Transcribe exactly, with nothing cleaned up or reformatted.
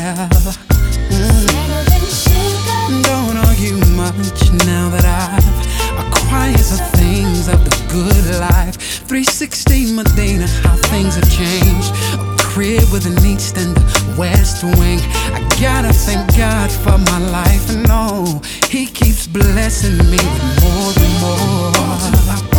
well. Mm. Don't argue much now that I've acquired the things of the good life. three sixty Medina, how things have changed. A crib with an east and a west wing. I gotta thank God for my life, and no, He keeps blessing me with more and more.